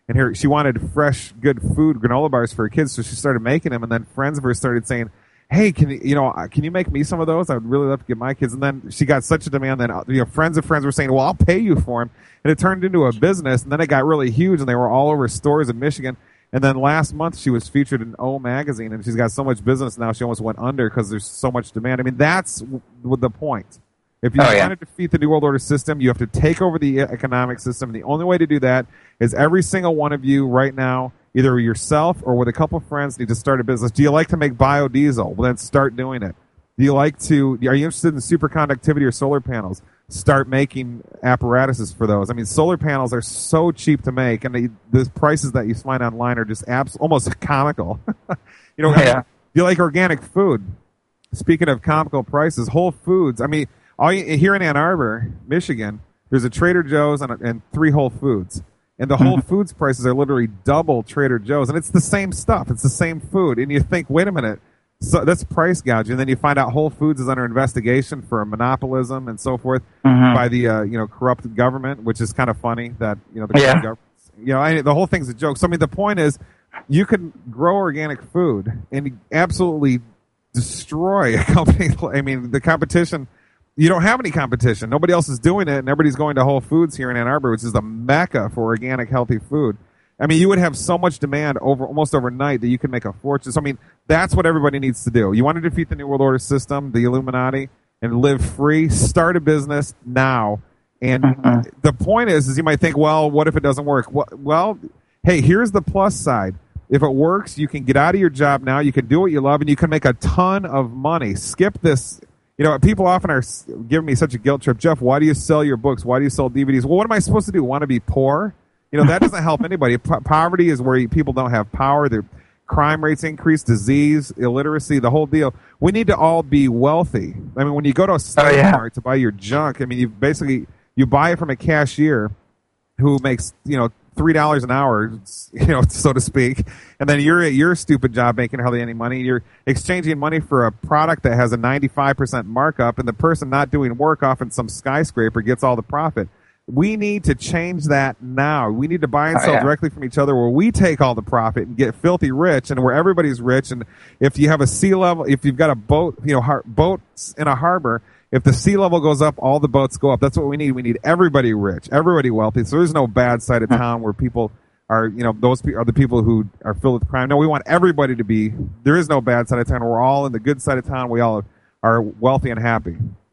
and her she wanted fresh, good food, granola bars for her kids, so she started making them. And then friends of hers started saying, "Hey, can you, you know, can you make me some of those? I would really love to get my kids." And then she got such a demand that, you know, friends of friends were saying, "Well, I'll pay you for them." And it turned into a business, and then it got really huge, and they were all over stores in Michigan. And then last month she was featured in O magazine, and she's got so much business now she almost went under because there's so much demand. I mean, that's w- the point. If you oh, want yeah. to defeat the New World Order system, you have to take over the economic system. The only way to do that is every single one of you right now, either yourself or with a couple of friends, need to start a business. Do you like to make biodiesel? Well, then start doing it. Do you like to, are you interested in superconductivity or solar panels? Start making apparatuses for those. I mean, solar panels are so cheap to make, and the, the prices that you find online are just abs- almost comical. you know, yeah. Do you like organic food? Speaking of comical prices, Whole Foods, I mean, all you, here in Ann Arbor, Michigan, there's a Trader Joe's and, a, and three Whole Foods. And the Whole mm-hmm. Foods prices are literally double Trader Joe's. And it's the same stuff. It's the same food. And you think, wait a minute, so that's price gouging. And then you find out Whole Foods is under investigation for monopolism and so forth mm-hmm. by the uh, you know corrupt government, which is kind of funny that you know the yeah. government, you know I, the whole thing's a joke. So I mean, the point is, you can grow organic food and absolutely destroy a company. I mean, the competition. You don't have any competition. Nobody else is doing it, and everybody's going to Whole Foods here in Ann Arbor, which is the mecca for organic, healthy food. I mean, you would have so much demand over almost overnight that you could make a fortune. So, I mean, that's what everybody needs to do. You want to defeat the New World Order system, the Illuminati, and live free? Start a business now. And mm-hmm. the point is, is you might think, well, what if it doesn't work? Well, hey, here's the plus side. If it works, you can get out of your job now. You can do what you love, and you can make a ton of money. Skip this. You know, people often are giving me such a guilt trip. Jeff, why do you sell your books? Why do you sell D V Ds? Well, what am I supposed to do? Want to be poor? You know, that doesn't help anybody. Po- poverty is where people don't have power. Their crime rates increase, disease, illiteracy, the whole deal. We need to all be wealthy. I mean, when you go to a Star oh, yeah. Mart to buy your junk, I mean, you basically you buy it from a cashier who makes, you know, three dollars an hour, you know, so to speak, and then you're at your stupid job making hardly any money. You're exchanging money for a product that has a ninety-five percent markup, and the person not doing work off in some skyscraper gets all the profit. We need to change that now. We need to buy and sell oh, yeah. directly from each other, where we take all the profit and get filthy rich, and where everybody's rich. And if you have a sea level, if you've got a boat, you know, har- boats in a harbor, if the sea level goes up, all the boats go up. That's what we need. We need everybody rich, everybody wealthy. So there's no bad side of town where people are, you know, those pe- are the people who are filled with crime. No, we want everybody to be, there is no bad side of town. We're all in the good side of town. We all are wealthy and happy.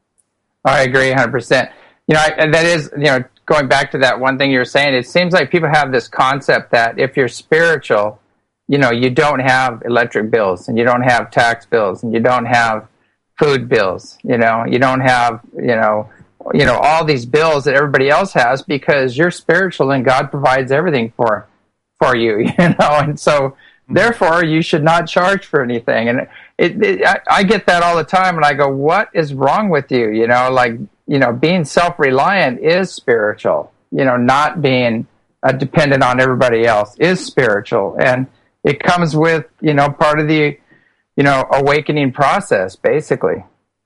I agree one hundred percent. You know, I, that is, you know, going back to that one thing you were saying, it seems like people have this concept that if you're spiritual, you know, you don't have electric bills, and you don't have tax bills, and you don't have food bills, you know, you don't have, you know, you know, all these bills that everybody else has, because you're spiritual and God provides everything for, for you, you know, and so mm-hmm. therefore you should not charge for anything. And it, it I, I get that all the time, and I go, what is wrong with you? You know, like, you know, being self-reliant is spiritual, you know, not being uh, dependent on everybody else is spiritual. And it comes with, you know, part of the, you know, awakening process, basically.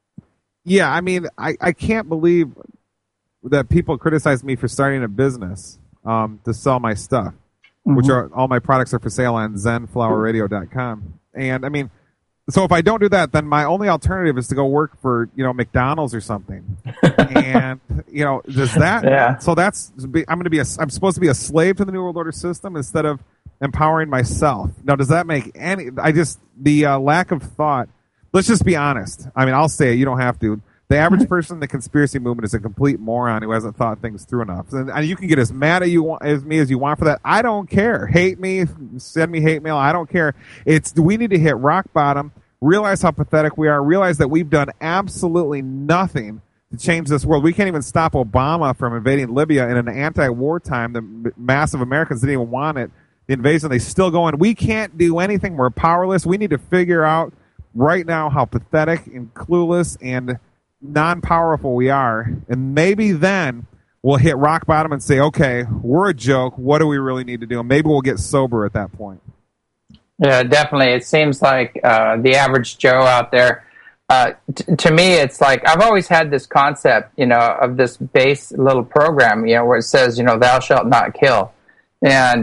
Yeah, I mean, I, I can't believe that people criticize me for starting a business um, to sell my stuff, mm-hmm. which are all my products are for sale on zen flower radio dot com. And I mean, so if I don't do that, then my only alternative is to go work for, you know, McDonald's or something. And, you know, does that, yeah. so that's, I'm going to be a, I'm supposed to be a slave to the New World Order system instead of empowering myself. Now, does that make any, I just, the uh, lack of thought, let's just be honest. I mean, I'll say it, you don't have to. The average person in the conspiracy movement is a complete moron who hasn't thought things through enough. And, and you can get as mad at you as me as you want for that. I don't care. Hate me, send me hate mail. I don't care. It's, we need to hit rock bottom, realize how pathetic we are, realize that we've done absolutely nothing to change this world. We can't even stop Obama from invading Libya in an anti-war time. The mass of Americans didn't even want it. The invasion, they still go in. We can't do anything. We're powerless. We need to figure out right now how pathetic and clueless and non-powerful we are, and maybe then we'll hit rock bottom and say, okay, we're a joke. What do we really need to do? And maybe we'll get sober at that point. Yeah, definitely. It seems like uh, the average Joe out there, uh, t- to me, it's like I've always had this concept, you know, of this base little program, you know, where it says, you know, thou shalt not kill. And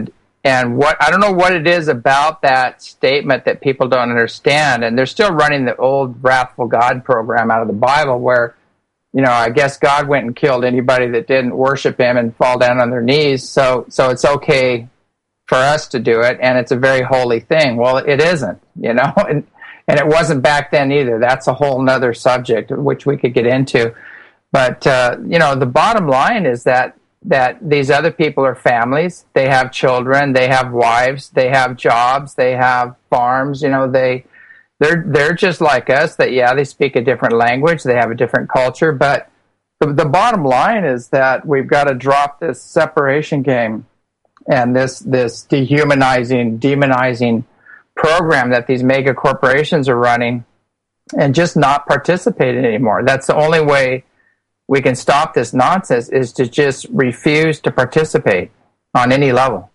and what I don't know what it is about that statement that people don't understand, and they're still running the old wrathful God program out of the Bible, where, you know, I guess God went and killed anybody that didn't worship him and fall down on their knees. So, so it's okay for us to do it, and it's a very holy thing. Well, it isn't, you know, and, and it wasn't back then either. That's a whole nother subject, which we could get into. But, uh, you know, the bottom line is that, that these other people are families. They have children, they have wives, they have jobs, they have farms, you know, they... They're they're just like us. That yeah, they speak a different language, they have a different culture, but the, the bottom line is that we've got to drop this separation game and this this dehumanizing, demonizing program that these mega corporations are running, and just not participate anymore. That's the only way we can stop this nonsense, is to just refuse to participate on any level.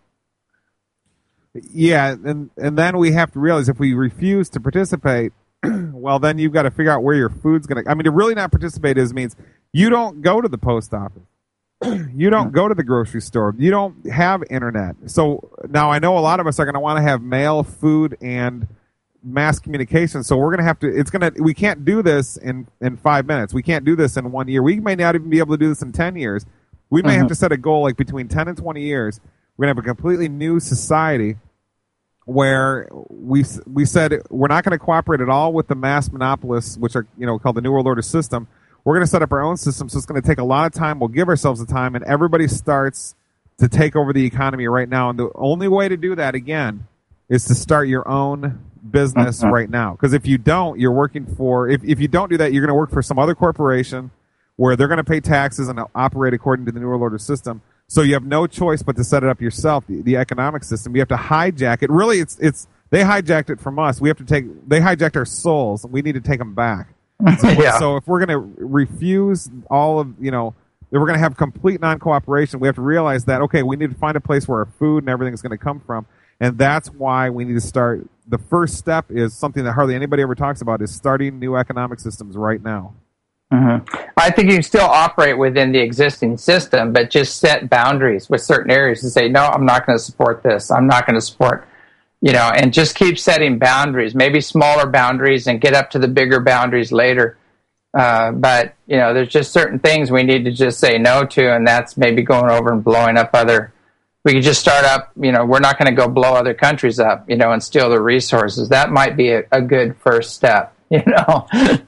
Yeah, and and then we have to realize if we refuse to participate, well, then you've got to figure out where your food's going to... I mean, to really not participate is means you don't go to the post office. You don't go to the grocery store. You don't have internet. So now I know a lot of us are going to want to have mail, food, and mass communication. So we're going to have to... It's going to... We can't do this in, in five minutes. We can't do this in one year. We may not even be able to do this in ten years. We may mm-hmm. have to set a goal like between ten and twenty years. We're going to have a completely new society where we we said we're not going to cooperate at all with the mass monopolists, which are, you know, called the New World Order system. We're going to set up our own system, so it's going to take a lot of time. We'll give ourselves the time, and everybody starts to take over the economy right now. And the only way to do that, again, is to start your own business mm-hmm. right now. Because if you don't, you're working for... If, if you don't do that, you're going to work for some other corporation where they're going to pay taxes and operate according to the New World Order system. So you have no choice but to set it up yourself, the, the economic system. You have to hijack it. Really, it's it's they hijacked it from us. We have to take they hijacked our souls, and we need to take them back. So, yeah. so if we're going to refuse all of, you know, if we're going to have complete non-cooperation, we have to realize that, okay, we need to find a place where our food and everything is going to come from, and that's why we need to start. The first step is something that hardly anybody ever talks about, is starting new economic systems right now. Mm-hmm. I think you can still operate within the existing system, but just set boundaries with certain areas and say, no, I'm not going to support this. I'm not going to support, you know, and just keep setting boundaries, maybe smaller boundaries, and get up to the bigger boundaries later. Uh, but, you know, there's just certain things we need to just say no to, and that's maybe going over and blowing up other... We could just start up, you know, we're not going to go blow other countries up, you know, and steal their resources. That might be a, a good first step. You know,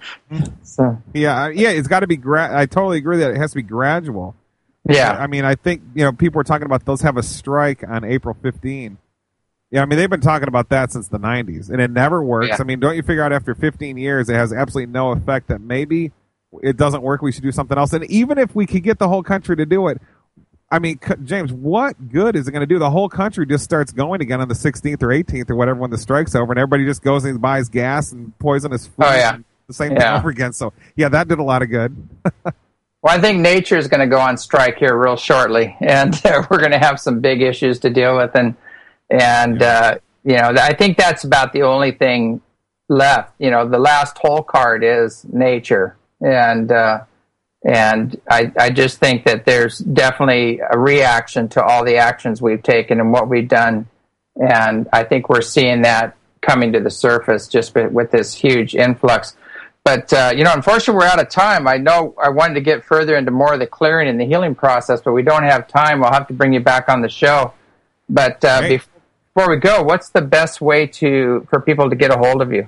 so yeah, yeah, it's got to be. Gra- I totally agree that it has to be gradual. Yeah, I mean, I think, you know, people are talking about those have a strike on April fifteenth. Yeah, I mean, they've been talking about that since the nineties, and it never works. Yeah. I mean, don't you figure out after fifteen years it has absolutely no effect, that maybe it doesn't work, we should do something else? And even if we could get the whole country to do it, I mean, James, what good is it going to do? The whole country just starts going again on the sixteenth or eighteenth or whatever when the strike's over, and everybody just goes and buys gas and poisonous food. Oh, yeah. The same yeah. thing over again. So, yeah, that did a lot of good. Well, I think nature is going to go on strike here real shortly, and uh, we're going to have some big issues to deal with. And, and uh, you know, I think that's about the only thing left. You know, the last hole card is nature. And, uh, And I, I just think that there's definitely a reaction to all the actions we've taken and what we've done. And I think we're seeing that coming to the surface just with this huge influx. But, uh, you know, unfortunately, we're out of time. I know I wanted to get further into more of the clearing and the healing process, but we don't have time. We'll have to bring you back on the show. But uh, hey. before we go, what's the best way to for people to get a hold of you?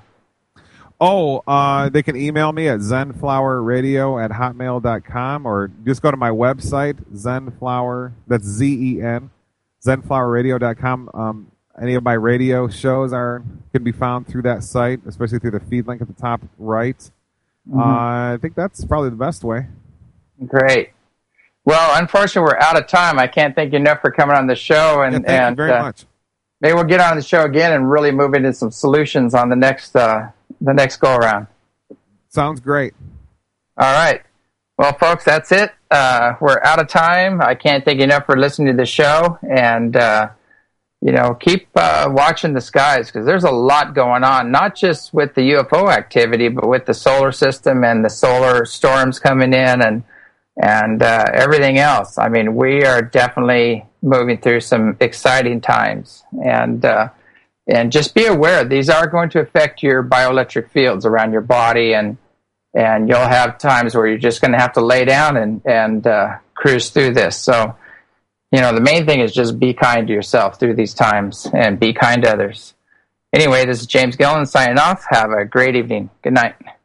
Oh, uh, they can email me at zenflowerradio at hotmail dot com, or just go to my website, Zenflower, that's Z E N, zenflowerradio dot com. Um, any of my radio shows are can be found through that site, especially through the feed link at the top right. Mm-hmm. Uh, I think that's probably the best way. Great. Well, unfortunately, we're out of time. I can't thank you enough for coming on the show. And, yeah, thank and, you very uh, much. Maybe we'll get on the show again and really move into some solutions on the next uh, the next go around. Sounds great. All right. Well, folks, that's it. Uh, we're out of time. I can't thank you enough for listening to the show, and uh, you know, keep uh, watching the skies, because there's a lot going on, not just with the U F O activity, but with the solar system and the solar storms coming in, and and uh, everything else. I mean, we are definitely moving through some exciting times. And uh, and just be aware, these are going to affect your bioelectric fields around your body, and and you'll have times where you're just going to have to lay down and, and uh, cruise through this. So, you know, the main thing is just be kind to yourself through these times and be kind to others. Anyway, this is James Gillen signing off. Have a great evening. Good night.